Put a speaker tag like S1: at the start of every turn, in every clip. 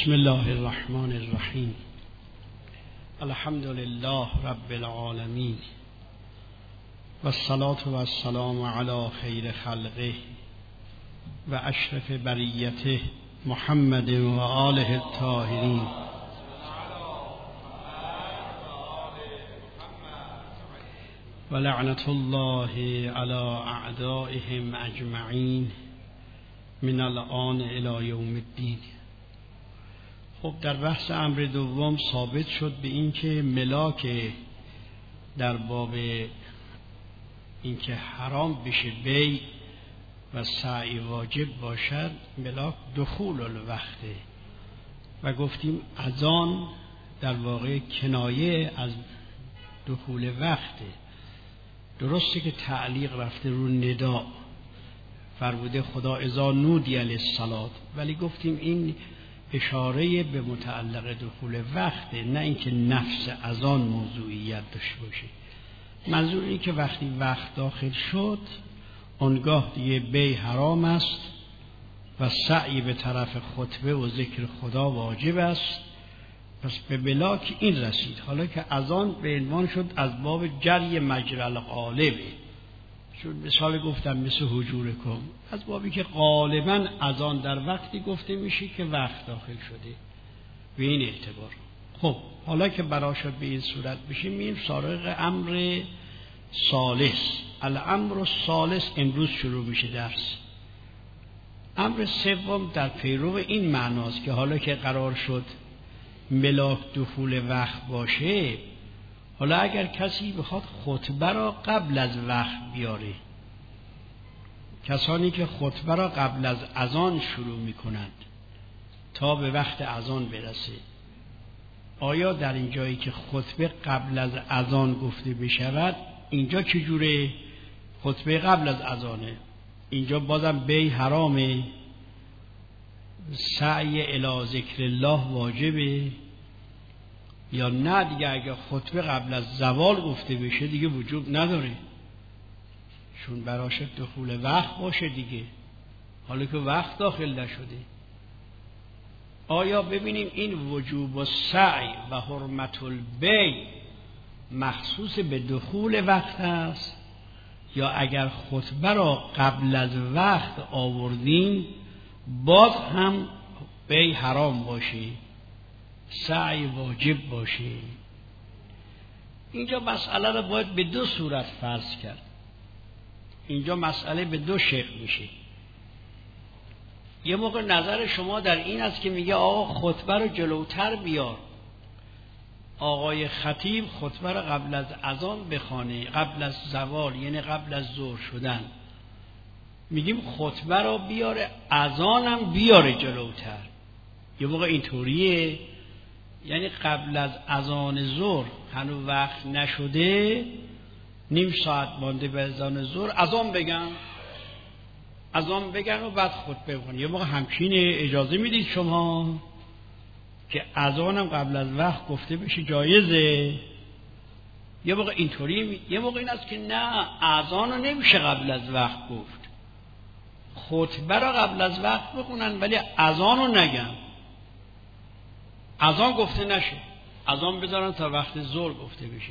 S1: بسم الله الرحمن الرحیم. الحمد لله رب العالمین و الصلاة و السلام علی خیر خلقه و اشرف بریته محمد و آله الطاهرین. و لعنت الله علی اعدائهم اجمعین من الآن الی یوم الدین. خب در بحث امر دوم ثابت شد به این که ملاک در باب اینکه حرام بشه بیع و سعی واجب باشد ملاک دخول الوقته و گفتیم اذان در واقع کنایه از دخول وقته. درسته که تعلیق رفته رو ندا فرموده خدا اذا نودی للصلاة، ولی گفتیم این اشاره به متعلق دخول وقته، نه اینکه نفس اذان موضوعیت داشته باشه. منظور این که وقتی وقت داخل شد آنگاه دیگه بیع حرام است و سعی به طرف خطبه و ذکر خدا واجب است. پس به ملاک این رسید. حالا که اذان به عنوان شد از باب جری مجرى الغالبه، چون مثال گفتم مثل حجورکم، از بابی که غالبا اذان در وقتی گفته میشه که وقت داخل شده به این اعتبار. خب حالا که برا شد به این صورت بشیم میریم سراغ امر ثالث. الامر الثالث امروز شروع میشه درس. امر سوم در پیرو این معناست که حالا که قرار شد ملاک دخول وقت باشه، حالا اگر کسی بخواد خطبه را قبل از وقت بیاره، کسانی که خطبه را قبل از اذان شروع میکنند تا به وقت اذان برسه، آیا در این جایی که خطبه قبل از اذان گفته بشود اینجا چجوره؟ خطبه قبل از اذانه، اینجا بازم بیع حرامه، سعی الی ذکر الله واجبه، یا نه دیگه اگر خطبه قبل از زوال گفته بشه دیگه وجوب نداره چون براش دخول وقت باشه دیگه، حالا که وقت داخل نشده. آیا ببینیم این وجوب و سعی و حرمت البیع مخصوص به دخول وقت است، یا اگر خطبه را قبل از وقت آوردیم باز هم بیع حرام باشه، سعی واجب باشه؟ اینجا مسئله را باید به دو صورت فرض کرد. اینجا مسئله به دو شکل میشه. یه موقع نظر شما در این است که میگه آقا خطبه رو جلوتر بیار، آقای خطیب خطبه رو قبل از اذان بخونه، قبل از زوال یعنی قبل از ظهر شدن. میگیم خطبه رو بیاره، اذانم بیاره جلوتر. یه موقع اینطوریه، یعنی قبل از اذان ظهر هنوز وقت نشده، نیم ساعت مانده به اذان ظهر، اذان بگن و بعد خطبه کنن. یه موقع همچین اجازه میدید شما که اذانم قبل از وقت گفته بشه جایزه؟ یه موقع اینطوری، یه موقع این است که نه، اذان رو نمیشه قبل از وقت گفت، خطبه رو قبل از وقت بخونن ولی اذان رو نگن، اذان گفته نشه، اذان بذارن تا وقت ظهر گفته بشه.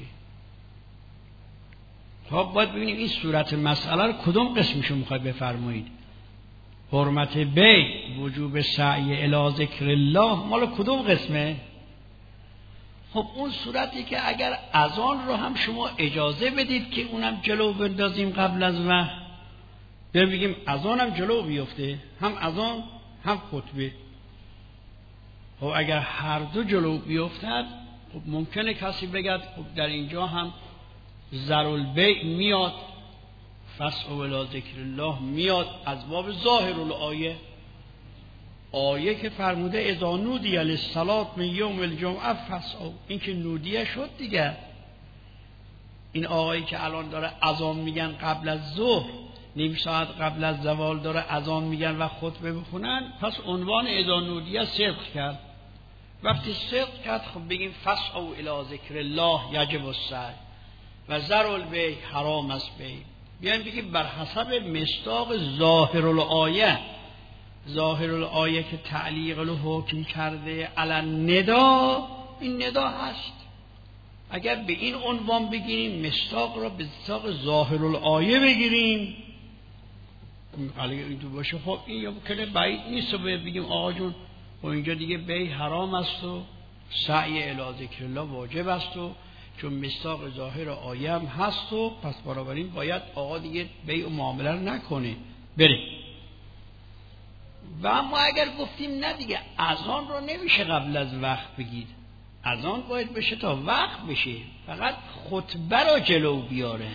S1: خب باید ببینیم این صورت مسئله رو کدوم قسمشو میخواید بفرمایید؟ حرمت بیع، وجوب سعی الی ذکر الله، مال کدوم قسمه؟ خب اون صورتی که اگر اذان رو هم شما اجازه بدید که اونم جلو بندازیم قبل از وقت، بگیم اذان هم جلو بیفته، هم اذان هم خطبه. خب اگر هر دو جلو بیفتد، خب ممکنه کسی بگد خب در اینجا هم ذر البیع میاد، فسعوا الی ذکر الله میاد از باب ظاهر الآیه، آیه که فرموده اذا نودی للصلاة من یوم الجمعه فسعوا، این که نودیه شد دیگه. این آقایی که الان داره اذان میگن قبل از ظهر، نیم ساعت قبل از زوال داره اذان میگن و خطبه بخونن، پس عنوان اذا نودیه صدق کرد. وقتی صدق کرد خب بگیم فسعوا الی ذکر الله یجب السعی و ذر البیع حرام است بیع. بیایم بگیم بر حسب مصداق ظاهر الآیه ظاهر الآیه که تعلیق الحکم کرده علی ندا، این ندا هست. اگر به این عنوان بگیریم، مصداق را به مصداق ظاهر الآیه بگیریم، اگه این تو باشه خب این یا کنه بعید نیست و بگیم آقا جون و اینجا دیگه بی حرام است و سعی الی ذکر الله واجب است و چون مصداق ظاهر آیه هم هست و پس بنابراین باید آقا دیگه بیع و معامله نکنه بره. و اما اگر گفتیم نه دیگه اذان رو نمیشه قبل از وقت بگید، اذان باید بشه تا وقت بشه، فقط خطبه رو جلو بیاره.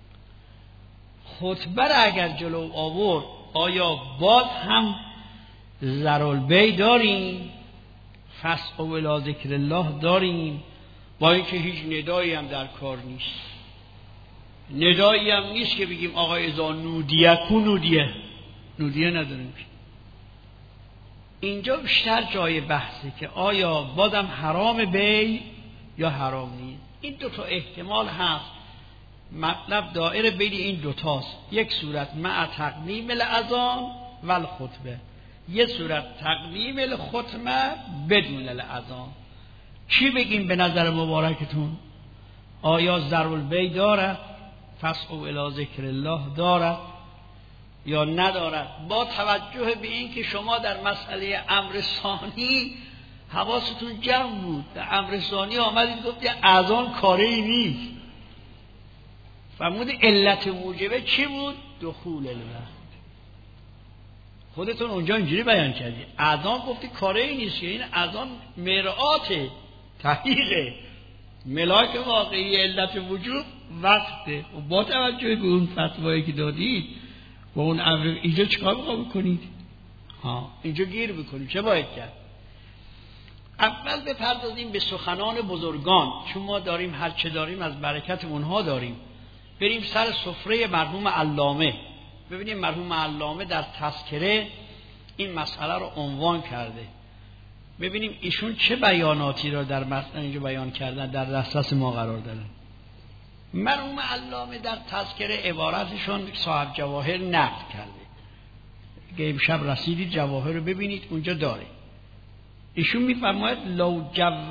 S1: خطبه رو اگر جلو آورد آیا باز هم ضرالبی داریم، فسق و الی ذکر الله داریم، با اینکه هیچ ندایی هم در کار نیست، ندایی هم نیست که بگیم آقا اذا نودیه کو نودیه نداریم. اینجا بیشتر جای بحثه که آیا بازم حرام بی یا حرام نیست. این دوتا احتمال هست، مطلب دائره بین این دوتاست. یک صورت مع تقدیم الاذان و الخطبه، یک صورت تقدیم الخطبه بدون الاذان. چی بگیم به نظر مبارکتون؟ آیا ضرالبی دارد، فسق و الی ذکر الله دارد یا ندارد؟ با توجه به این که شما در مسئله امر ثانی حواستون جمع بود، در امر ثانی آمدید گفتی اذان کاری نیست، فرمود علت موجبه چی بود؟ دخول الوقت. خودتون اونجا اینجوری بیان کردی، اذان گفتی کاری نیست، که این اذان مرآت تحقیقه، ملاک واقعی علت وجود وقته. و با توجه به اون فتوایی که دادید و اون امر، اینجا چیکار میخواد بکنید؟ اینجا گیر بکنید، چه باید کرد؟ اول بپردازیم به سخنان بزرگان، چون ما داریم هر چه داریم از برکت اونها داریم. بریم سر سفره مرحوم علامه، ببینیم مرحوم علامه در تذکره این مسئله رو عنوان کرده، ببینیم ایشون چه بیاناتی را در متن اینجا بیان کردن، در دسترس ما قرار دادن. مرحوم علامه در تذکره عبارتشون صاحب جواهر نقل کرده، که امشب رسیدید جواهر رو ببینید اونجا داره. ایشون میفرماید لو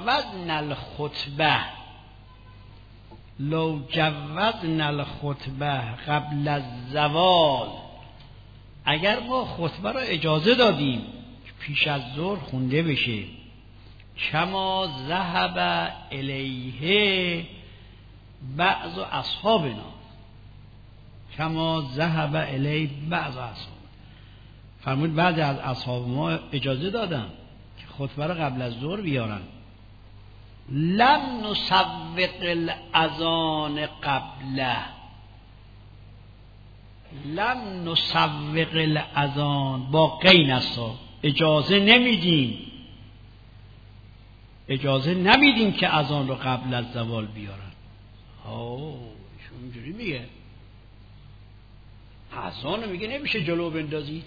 S1: جوزنا الخطبه قبل الزوال، اگر ما خطبه را اجازه دادیم پیش از ظهر خونده بشه، کما ذهب الیه بعض اصحابنا، کما ذهب الیه بعض اصحاب، فرمود بعضی از اصحاب ما اجازه دادن که خطبه را قبل از ظهر بیارن. لم نسوق الاذان قبله، لم نسوق الاذان با قین است، اجازه نمیدیم که اذان رو قبل از زوال بیارن. شو اینجوری میگه اذان رو میگه نمیشه جلو بندازید.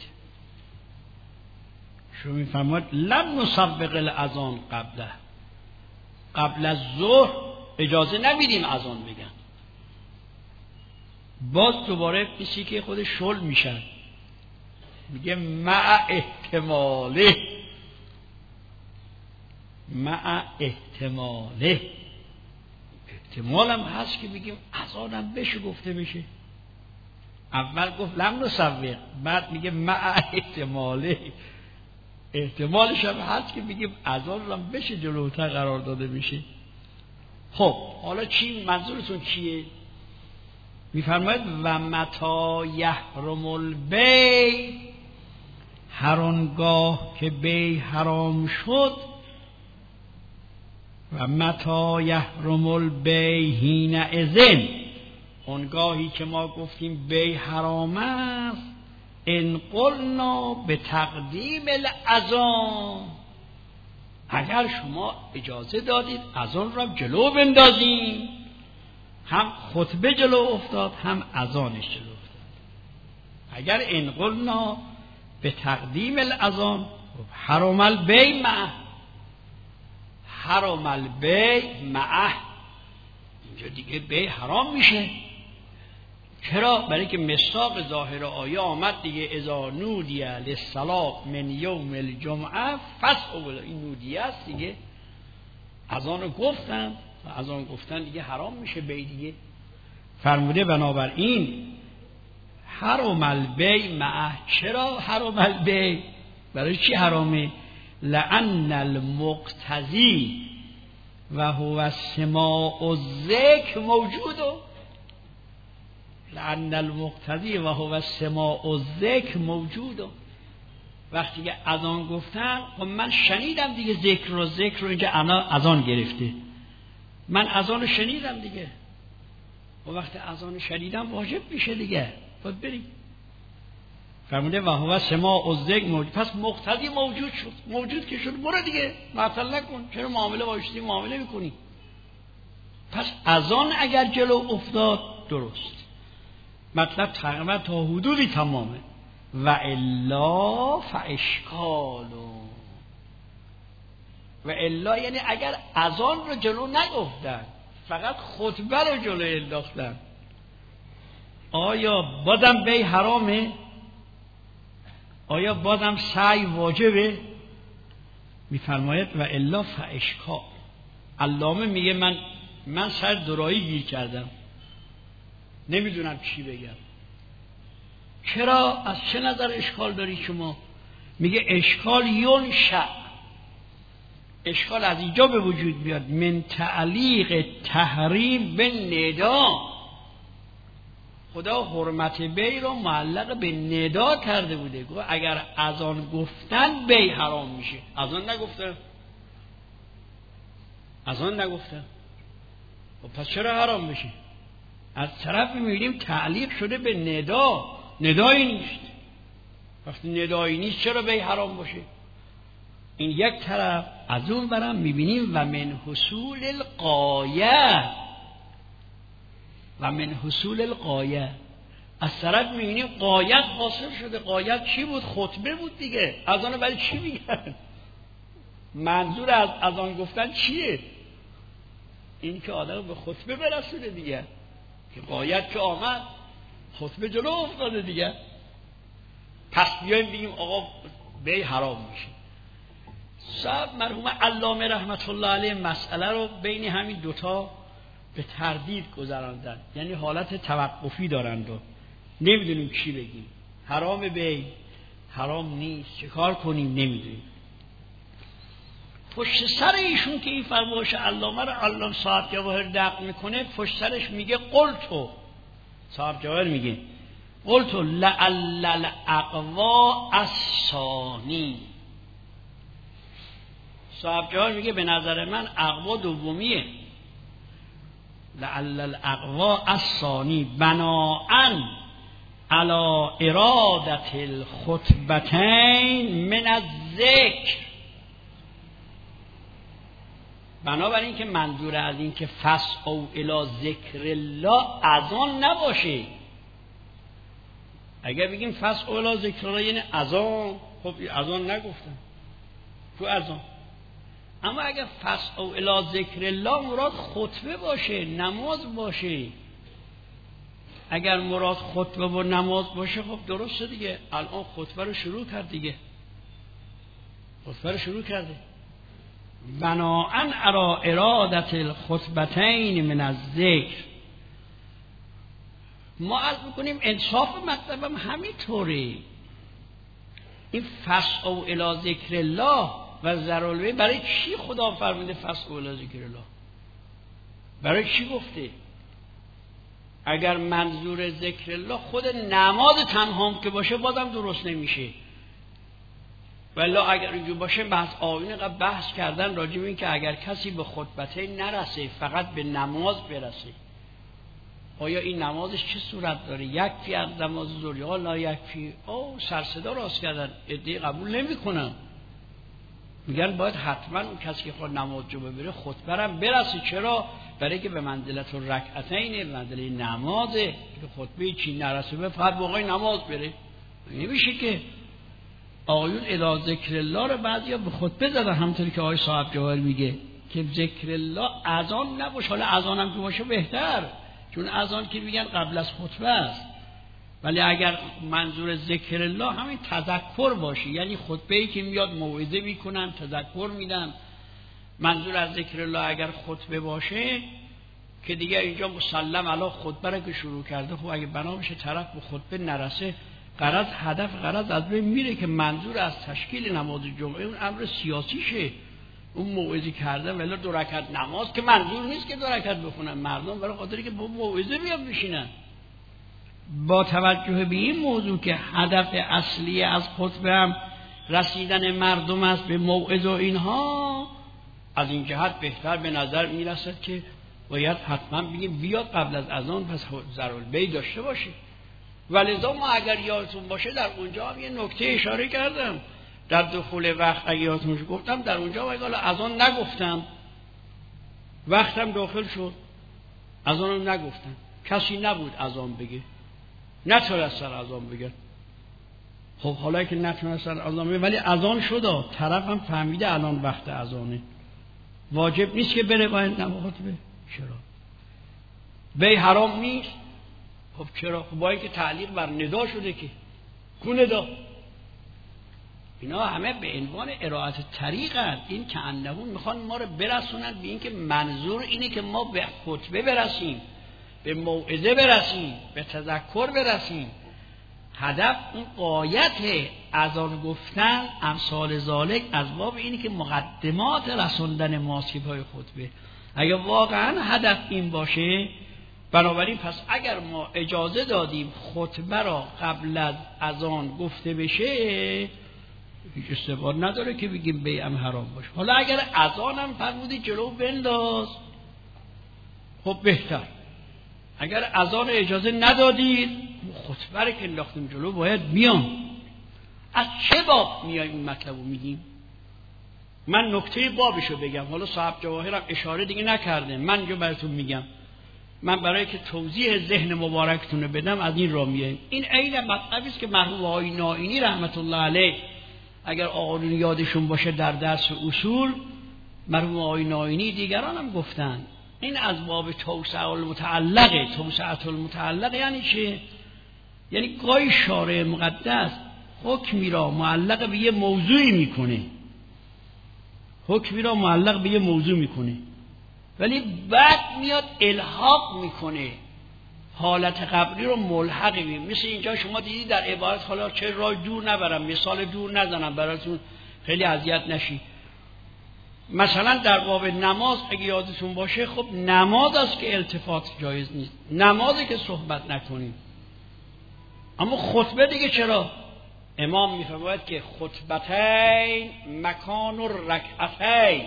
S1: شو میفرماید لم نسوق الاذان قبله، قبل از ظهر اجازه نمیدیم اذان بگن. باز دوباره کسی که خود شل میشن میگه مع احتماله احتمالم هست که بگیم اذانم بشه گفته بشه. اول گفت لم نسوق، بعد میگه مع احتماله، احتمالش هم هست که بگیم اذان هم بشه جلوتر قرار داده میشه. خب حالا چی منظورتون چیه؟ میفرماید و متی یحرم البیع، هر آنگاه که بیع حرام شد، و متی یحرم البیع حینئذ، آنگاهی که ما گفتیم بیع حرام است، ان قلنا به تقدیم الاذان، اگر شما اجازه دادید اذان را جلو بندازیم، هم خطبه جلو افتاد هم اذانش جلو افتاد. اگر ان قلنا به تقدیم الاذان، حرم البیع معه، اینجا دیگه بیع حرام میشه، چرا؟ برای که مصداق ظاهر آیه آمد دیگه، اذا نودی للصلاة من یوم الجمعه فاسعوا. این نودیه است دیگه، اذان گفتن و اذان گفتن دیگه حرام میشه بی دیگه. فرموده بنابراین حرم البیع معه. چرا حرم البیع؟ برای چی حرامه؟ لأن المقتضی و هو سماع الذکر موجود. لأن المقتضی و هو سماع الذکر موجود. وقتی که اذان گفتن، خب من شنیدم دیگه ذکر رو اینجا اذان گرفته، من اذان رو شنیدم دیگه، و وقتی اذان شنیدم واجب میشه دیگه، باید بریم. فرموده و هو سماع الذکر موجود. پس مقتضی موجود شد، موجود که شد برو دیگه، معطل نکن. چرا معامله واشتی معامله میکنی؟ پس اذان اگر جلو افتاد درست، مطلب تقریبا تا حدودی تمامه. و الا فاشکال. و الا یعنی اگر اذان رو جلو نگفتن، فقط خطبه رو جلو انداختن، آیا بازم بی حرامه؟ آیا بازم سعی واجبه؟ میفرماید و الا فاشکال. علامه میگه من سر درایی گیر کردم، نمیدونم چی بگم. چرا؟ از چه نظر اشکال داری شما؟ میگه اشکال ینشأ، اشکال از اینجا به وجود بیاد، من تعلیق تحریم به ندا. خدا حرمت بی رو معلق به ندا کرده بوده، گفت اگر اذان گفتن بی حرام میشه. اذان نگفتن و پس چرا حرام میشه؟ از طرف میبینیم تعلیق شده به ندا، ندایی نیست. وقتی ندایی نیست چرا بی حرام باشه؟ این یک طرف. از اون برم میبینیم و من حصول الغایه، از طرف میبینیم غایت حاصل شده. غایت چی بود؟ خطبه بود دیگه. اذان برای چی میگن؟ منظور از اذان گفتن چیه؟ این که آدم به خطبه برسونه دیگه، که غایت که آمد، خطبه جلو افتاده دیگه. پس بیایم بگیم آقا بی حرام میشه. صاحب مرحوم علامه رحمت الله علیه مسئله رو بین همین دوتا به تردید گذراندن، یعنی حالت توقفی دارند و نمیدونیم چی بگیم. حرام بی، حرام نیست، چه کار کنیم نمیدونیم. پشت سر ایشون که این فرمایش علامه رو علامه صاحب جواهر نقل میکنه، پشت سرش میگه قلتو، صاحب جواهر میگه قلتو لعل الاقوا الثانی. صاحب جواهر میگه به نظر من اقوا دومیه، لعل الاقوا الثانی بناءً علی ارادت الخطبتین من الذکر. بنابراین که منظور از این که فسعوا الی ذکر الله اذان نباشه. اگر بگیم فسعوا الی ذکر الله یعنی اذان، خب اذان نگفتن تو اذان. اما اگر فسعوا الی ذکر الله مراد خطبه باشه، نماز باشه. اگر مراد خطبه و نماز باشه خب درسته دیگه. الان خطبه رو شروع کرد دیگه، خطبه رو شروع کرده. بناءً علی ارادت الخطبتین من الذکر. ما عرض میکنیم انصاف مطلبم همینطوره. این فسعوا الی ذکر الله و ذرالبیع برای چی خدا فرموده فسعوا الی ذکر الله؟ برای چی گفته؟ اگر منظور ذکر الله خود نماز تنها که باشه بازم درست نمیشه. ولی اگر اینجور باشه بحث آیین قبل بحث کردن راجع به این که اگر کسی به خطبتین نرسه فقط به نماز برسه، آیا این نمازش چه صورت داره؟ یکفی از نماز ظهر یا لا یکفی؟ سرصدا راست کردن، عده‌ای قبول نمی‌کنن، میگن باید حتما اون کسی که خود نماز جو ببره خطبه هم برسه. چرا؟ برای که به منزلت رکعتین، به منزله نمازه که خطبه چی نرسه به فقط موقع نماز بره. نمیشه که آیون الی ذکر الله رو بعضیا به خطبه زدن، همونطوری که آقای صاحب جواهر میگه که ذکر الله اذان نباشه. حالا اذان هم که باشه بهتر، چون اذان که میگن قبل از خطبه است، ولی اگر منظور ذکر الله همین تذکر باشه، یعنی خطبه‌ای که میاد موعظه میکنن، تذکر میدن، منظور از ذکر الله اگر خطبه باشه که دیگه اینجا مسلم علی خطبه رو که شروع کرده، خب اگه بنا بشه طرف به خطبه نرسه، غرض از بین میره که منظور از تشکیل نماز جمعه اون امر سیاسیشه، اون موعظه کردن. ولی 2 رکعت نماز که منظور نیست که 2 رکعت بخونن، مردم برای خاطری که با موعظه بیان بشینن. با توجه به این موضوع که هدف اصلی از خطبه هم رسیدن مردم است به موعظه و اینها، از این جهت بهتر به نظر میرسد که باید حتما بگیم بیاد قبل از اذان، پس ضرورالبیع داشته باشه. ولذا ما اگر یادتون باشه در اونجا هم یه نکته اشاره کردم در دخول وقت، اگر یادتون گفتم در اونجا اگر اذان نگفتم، وقتم داخل شد، اذانم نگفتم، کسی نبود اذان بگه، نتونستن اذان بگن. خب حالا که نتونستن اذان بگن ولی اذان شد، طرف هم فهمیده الان وقت اذانه، واجب نیست که بره باید نماز بگه. چرا؟ بیع حرام نیست؟ خب چرا؟ خب با اینکه تعلیق بر ندا شده که کو ندا. اینا همه به عنوان ارائه طریق هست. این که انهون میخوان ما رو برسونن به این که منظور اینه که ما به خطبه برسیم، به موعظه برسیم، به تذکر برسیم. هدف اون غایت اذان گفتن امثال ذالک از باب اینه که مقدمات رسوندن ماسک پای خطبه. اگر واقعا هدف این باشه، بنابراین پس اگر ما اجازه دادیم خطبه را قبل از اذان گفته بشه، هیچ استفاده نداره که بگیم بیعم حرام باشه. حالا اگر اذان هم فرمودی جلو بنداز، خب بهتر. اگر اذان اجازه ندادید، خطبه رو که انداختیم جلو باید بیان. از چه باب میایم این مطلب رو میگیم؟ من نکته بابشو بگم، حالا صاحب جواهرم اشاره دیگه نکرده، من اینجا براتون میگم. من برای که توضیح ذهن مبارکتون رو بدم از این را میایم. این عین مطلبی است که مرحوم آقای نائینی رحمت الله علیه، اگر آقایون یادشون باشه در درس اصول، مرحوم آقای نائینی دیگران هم گفتن این از باب توسعه المتعلق یعنی چه؟ یعنی گاهی شارع مقدس حکمی را معلق به یه موضوعی میکنه، ولی بعد میاد الحاق میکنه، حالت قبلی رو ملحق میکنه. مثل اینجا شما دیدید در عبارت، حالا چه راه دور نبرم، مثال دور نزنم براتون خیلی اذیت نشی. مثلا در باب نماز اگه یادتون باشه، خب نماز است که التفات جایز نیست، نمازی که صحبت نکنیم. اما خطبه دیگه چرا؟ امام میفرماید که خطبتین مکان الرکعتین.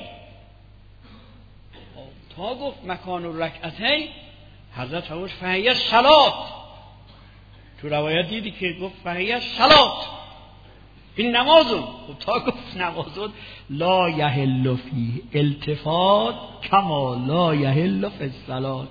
S1: تا گفت مکان الرکعتین، حضرت فرمود فهیه صلات. تو روایت دیدی که گفت فهیه صلات، این نمازون. خب تا گفت نمازون لا یحل فیه التفات کما لا یحل فی الصلات.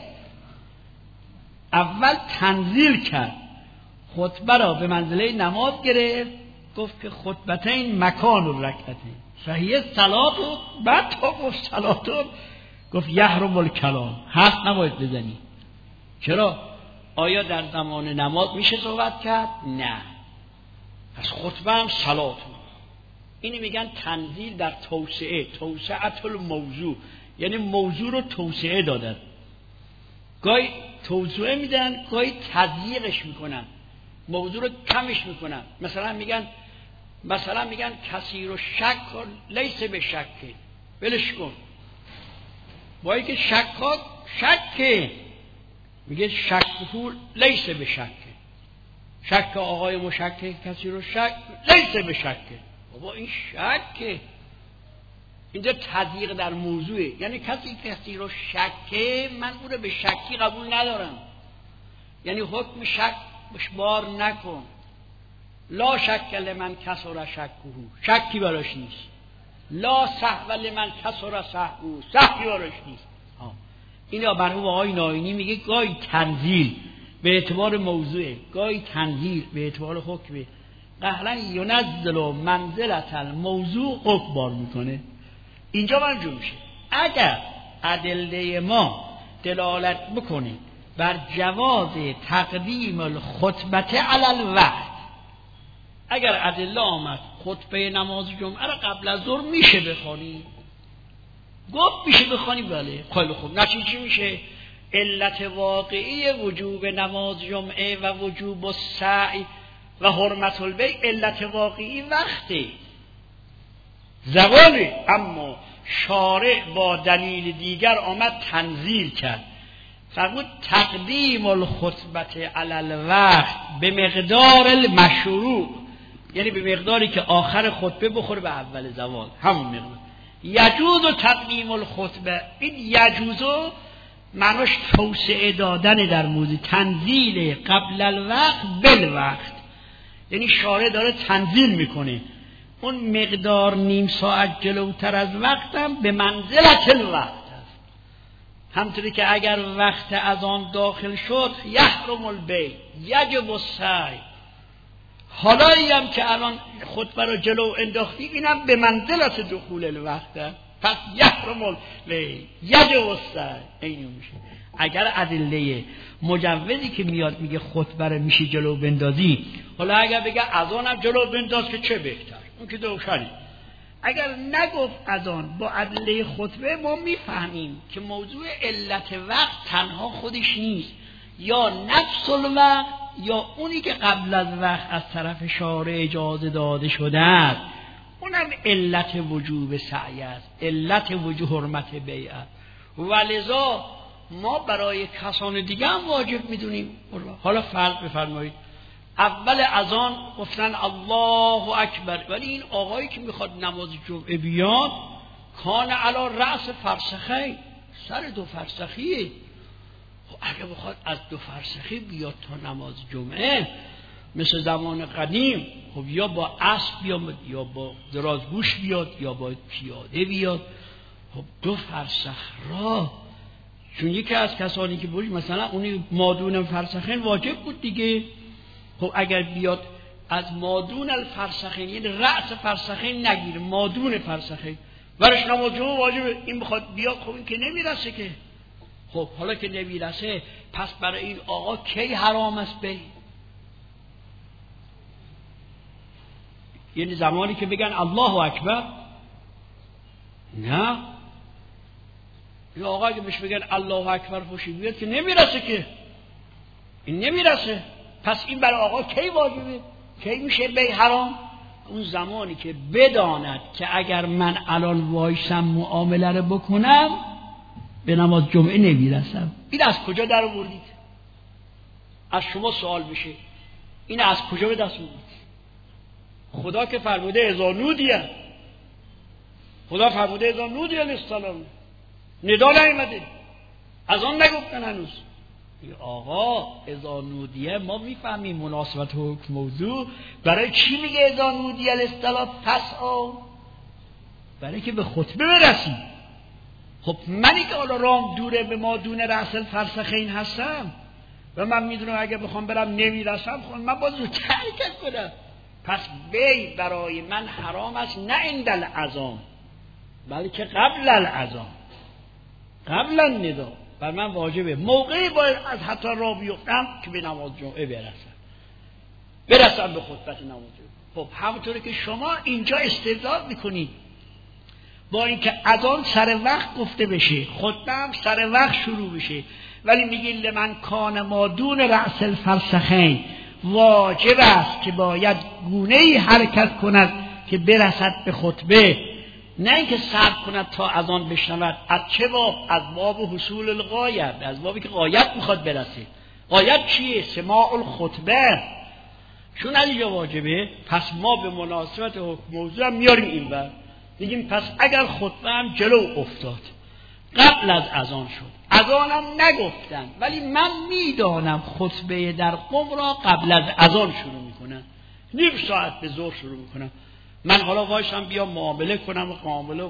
S1: اول تنزیل کرد، خطبه را به منزله نماز گرفت، گفت که خطبتین مکان الرکعتین فهیه صلات، بعد تا گفت صلاتون گفت یحرم الکلام، حرف نباید بزنی. چرا؟ آیا در زمان نماز میشه صحبت کرد؟ نه. پس خطبه هم صلات. اینی میگن تنزیل در توسعه الموضوع، یعنی موضوع رو توسعه دادن. گاهی توسعه میدن، گاهی تضییقش میکنن، موضوع رو کمش میکنن. مثلا میگن کثیر و شک لیس به شکه، ولش کن. با اینکه شکه میگه شکه لیس به شکه، شک آقای مشکه کثیر و شک لیس به شکه. بابا این شکه، اینجا تضییق در موضوعه، یعنی کسی کثیر و شکه، من اون رو به شکی قبول ندارم، یعنی حکم شک بار نکن. لا شک لمن کثر شکه، شکی براش نیست. لا سهو لمن کثر سهو، سهوی براش نیست. اینا مرحوم آقای نائینی میگه گاهی تنزیل به اعتبار موضوعه، گاهی تنزیل به اعتبار حکمه. قهلا ینزل منزلت الموضوع حکم بار میکنه. اینجا منجور میشه اگر ادله ما دلالت بکنه بر جواز تقدیم الخطبه علی الوقت. اگر ادله آمد خطبه نماز جمعه را قبل از ظهر میشه بخوانی، گفت میشه بخوانی، بله خیلی خوب. نتیجه میشه علت واقعی وجوب نماز جمعه و وجوب السعی و حرمت البیع، علت واقعی وقته، زواله. اما شارع با دلیل دیگر آمد تنزیل کرد، فرمود تقدیم الخطبه علی الوقت به مقدار المشروع، یعنی به مقداری که آخر خطبه بخوره به اول زوال، همون مقدار. یجوز تقدیم الخطبه، این یجوزو معناش توسعه دادن در موضوع، تنزیل قبل الوقت بالوقت، یعنی شارع داره تنزیل میکنه اون مقدار نیم ساعت جلوتر از وقتم به منزلت الوقت است. همطوری که اگر وقت از آن داخل شد یحرم البیع یجب السعی، حالایی هم که الان خطبه رو جلو انداختی اینم به منزلت دخول الوقت است، پس یحرم البیع یجب السعی. اینو میشه اگر ادله مجوزی که میاد میگه خطبه رو میشه جلو بندازی، حالا اگر بگه اذانم جلو بنداز که چه بهتر، اون که دوشاری. اگر نگفت اذان با ادله خطبه، ما میفهمیم که موضوع علت وقت تنها خودش نیست، یا نفس الوقت یا اونی که قبل از وقت از طرف شارع اجازه داده شده است، اونم علت وجوب سعی است، علت وجوب حرمت بیع است. ولذا ما برای کسان دیگه هم واجب میدونیم. حالا فرض بفرمایید اول اذان گفتن الله اکبر، ولی این آقایی که میخواد نماز جمعه بیاد کان علی رأس فرسخی، سر 2 فرسخیه. اگه بخواد از 2 فرسخی بیاد تا نماز جمعه مثل زمان قدیم، خب یا با اسب بیاد یا با درازگوش بیاد یا با پیاده بیاد، خب 2 فرسخ راه. چون یکی از کسانی که بود مثلا اونی مادون فرسخین واجب بود دیگه، خب اگر بیاد از مادون الفرسخین یعنی رأس فرسخین نگیره، مادون فرسخین برش نماز جمعه واجبه، این بخواد بیاد خب این که نمیرسه که. خب حالا که نمیرسه پس برای این آقا کی حرام است بی؟ یعنی زمانی که بگن الله اکبر؟ نه، این آقا اگه بهش بگن الله اکبر خوشی بیاد که نمیرسه که، این نمیرسه. پس این برای آقا کی واجبه؟ کی میشه بی حرام؟ اون زمانی که بداند که اگر من الان وایسم معامله رو بکنم به نماز جمعه نمیرسم. این از کجا در آوردید؟ از شما سوال بشه این از کجا به دست آوردید؟ خدا که فرموده اذا نودیه، خدا فرموده اذا نودیه للصلاة، ندا نیامده، از آن نگفتن هنوز. آقا اذا نودیه ما میفهمیم مناسبت حکم موضوع، برای چی میگه اذا نودیه للصلاة فسعوا؟ برای که به خطبه برسی. خب منی که حالا رام دوره به ما دون رأس الفرسخین هستم و من میدونم اگه بخوام برم نمیرسم، خب من باز زودتر حرکت کنم. پس بی برای من حرام است، نه عند الاذان بلکه قبل الاذان، قبل الندا بر من واجبه. موقعی باید از حتی راه بیفتم که به نماز جمعه برسم به خطبه نماز جمعه. خب همونطوری که شما اینجا استدلال میکنید با اینکه اذان سر وقت گفته بشه، خطبه هم سر وقت شروع بشه، ولی میگین لمن کان ما دون رأس الفرسخین، واجب است که باید گونه‌ای حرکت کند که برسد به خطبه، نه اینکه صبر کند تا اذان بشنود. از چه باب؟ از باب حصول الغایه، از بابی که غایت میخواد برسه. غایت چیه؟ سماع الخطبه. چون اینجا واجبه پس ما به مناسبت حکم موضوع هم میاریم این بر میگیم پس اگر خطبه هم جلو افتاد قبل از اذان شد، اذانم نگفتن ولی من میدانم خطبه در قم را قبل از اذان شروع میکنن، نیم ساعت به ظهر شروع میکنم، من حالا وایسم بیام معامله کنم و معامله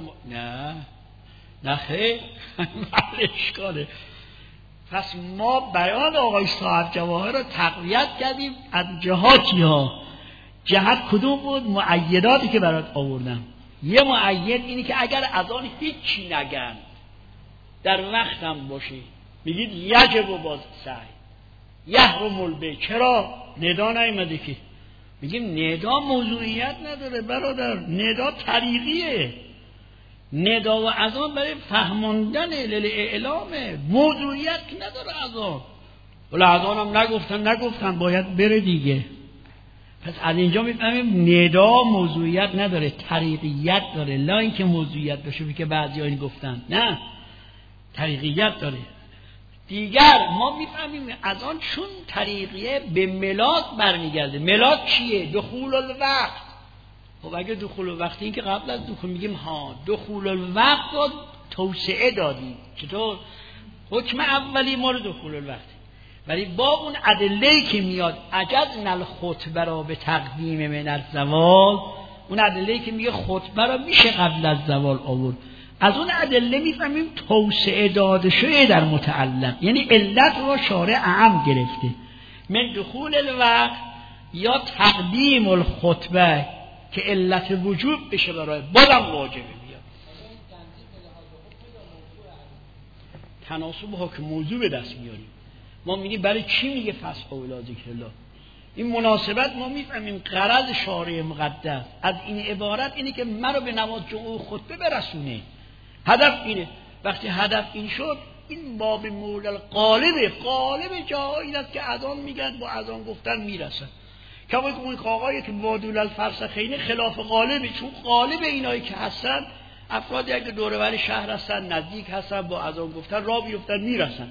S1: نه خیر اشکاله. پس ما بیان آقای صاحب جواهر را تقویت کردیم از جهاتی ها. جهت کدوم بود؟ مؤیداتی که برات آوردم. یه مؤید اینی که اگر اذان هیچی نگن در وقتم باشه میگید یجب و باز سعی یحرم البیع. چرا ندا نیامده که؟ میگیم ندا موضوعیت نداره برادر، ندا طریقیه. ندا و اذان برای فهماندن اعلامه، موضوعیت که نداره اذان. ولی اذان هم نگفتن باید بره دیگه. پس از اینجا میفهمیم ندا موضوعیت نداره، طریقیت داره. لا اینکه موضوعیت داشته که بعضی این گفتن، نه، طریقیت داره. دیگر ما میفهمیم اذان چون طریقیه به ملاک برمیگرده. ملاک چیه؟ دخول الوقت. خب اگه دخول الوقت این که قبل از دخول میگیم ها دخول الوقت رو توسعه دادیم. چطور؟ حکم اولی ما رو دخول الوقت، ولی با اون ادله‌ای که میاد عجزنا الخطبه را به تقدیم من الزوال، اون ادله‌ای که میگه خطبه را میشه قبل از زوال آورد، از اون ادله میفهمیم توسعه داده شده در متعلق، یعنی علت رو شارع عام گرفته. من دخول الوقت یا تقدیم الخطبه که علت وجوب بشه برای بازم واجبه بیاد. تناسب حکم موضوع به دست میاریم. ما میگیم برای چی میگه فسخ و الی ذکر الله؟ این مناسبت ما میفهمیم غرض شارع مقدس از این عبارت اینه که من رو به نماز جمعه خطبه برسونه. هدف اینه. وقتی هدف این شد، این باب مولل قالب جا این است که اذان میگن با اذان گفتن میرسن. کما که اون آقایی که وادول الفرسخین خلاف قالبه، چون قالب اینایی که هستن افرادی اگه دور و بر شهر هستن، نزدیک هستن، با اذان گفتن راه بیفتن میرسن.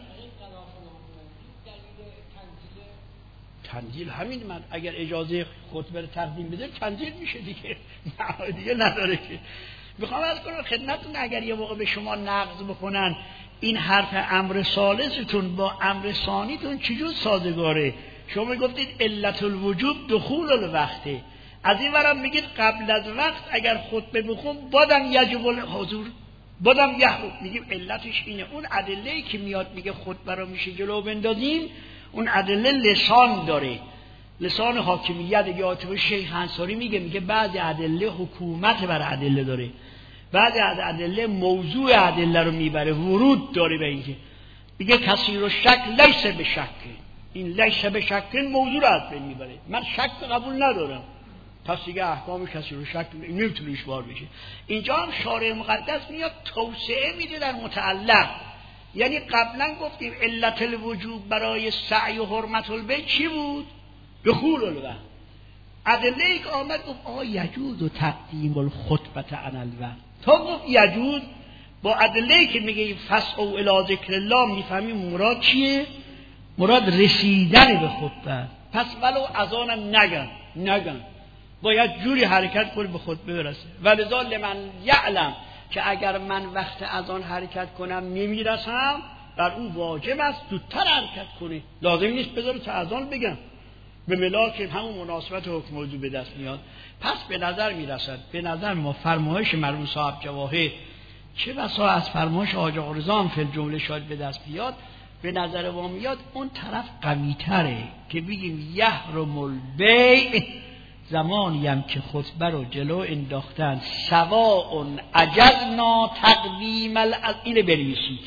S1: تنزیل همین، من اگر اجازه خطبه رو تقدیم بده تنزیل میشه دیگه نداره که. میخوام از کنم خدمتتون اگر یه موقع به شما نقض بکنن این حرف امر ثالثتون با امر ثانیتون چجور سازگاره؟ شما میگفتید علت الوجوب دخول الوقته، از این ورم میگید قبل از وقت اگر خطبه بخون بادم یجب الحضور، بادم یحرم. میگیم علتش اینه. اون ادله‌ای که میاد میگه خطبه رو میشه جلو بندازیم، اون ادله لسان داره، لسان حاکمیت. دیگه آتبه شیخ انصاری میگه بعضی ادله حکومت بر ادله داره، بعضی از ادله موضوع ادله رو میبره، ورود داره به اینکه میگه کثیر الشک لیس بشک، این لیس بشک موضوع رو از بین میبره. من شک قبول ندارم، پس دیگه احکام کثیر الشک نمیتونه اشبار بشه. اینجا هم شارع مقدس میاد توسعه میده در متعلق. یعنی قبلا گفتیم علت الوجوب برای سعی و حرمت البیت چی بود؟ دخول الوقت. ادله ای که آمد گفت یجوز و تقدیم الخطبه عن الوقت، تا گفت یجوز با ادله ای که میگه فسخ و الی ذکر الله میفهمیم مراد چیه؟ مراد رسیدن به خطبه. پس ولو اذانم نگن باید جوری حرکت کنه به خطبه برسه. ولذا لمن یعلم که اگر من وقت اذان حرکت کنم نمیرسم، بر اون واجب است زودتر حرکت کنه. لازم نیست بذاره تا اذان بگم، به ملاک همون مناسبت حکم موضوع به دست میاد. پس به نظر میرسد، به نظر ما فرمایش مرحوم صاحب جواهر، چه بسا از فرمایش حاج آقا رضا هم فی الجمله شاید به دست بیاد، به نظر ما میاد اون طرف قوی تره که بگیم یحرم البیع زمانی هم که خطبه رو جلو انداختن سواء عجزنا تقدیم اینه بنویسید،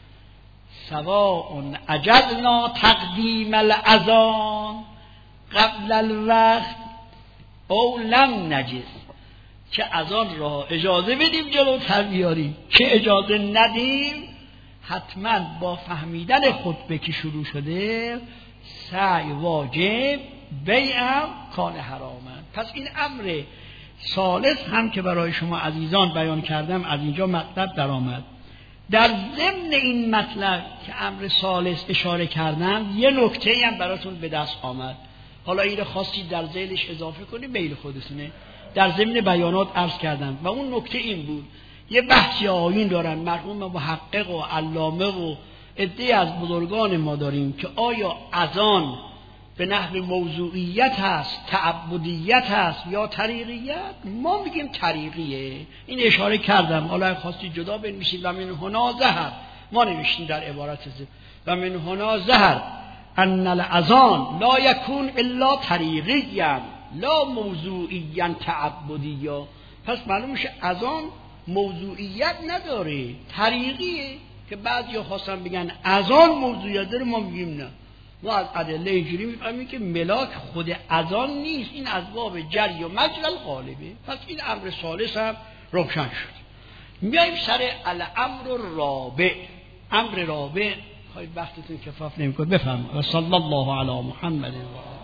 S1: سواء عجزنا تقدیم الاذان قبل الوقت او لم نجز، چه اذان را اجازه بدیم جلوتر بیاریم چه اجازه ندیم، حتما با فهمیدن خطبه که شروع شده سعی واجب، بیعم کان حرامن. پس این امر ثالث هم که برای شما عزیزان بیان کردم از اینجا مطلب در آمد. در ضمن این مطلب که امر ثالث اشاره کردم یه نکته هم براتون به دست آمد، حالا این خواستید در ذیلش اضافه کنید میل خودتونه. در ضمن بیانات عرض کردم و اون نکته این بود، یه بحثی آیین دارن مرحوم محقق و علامه و عده‌ای از بزرگان ما داریم که آیا اذان به نحو موضوعیت هست، تعبدیت هست یا طریقیت؟ ما میگیم طریقیه. این اشاره کردم، حالا خواستی جدا بنویسید و من هنا ظهر، ما نوشتیم در عبارت و من هنا ظهر ان الاذان لا یکون الا طریقیا لا موضوعیا تعبدیا. پس معلوم میشه اذان موضوعیت نداره، طریقیه. که بعضی خواستن بگن اذان موضوعیت داره، ما میگیم نه. ما از ادله اینجوری میفهمیم که ملاک خود اذان نیست، این از باب جری و مجری الغالبه. پس این امر ثالث هم روشن شد. میایم سر الامر الرابع. امر رابع خواهید وقتتون کفاف نمیکنه، بفهم. و صلی الله علی محمد و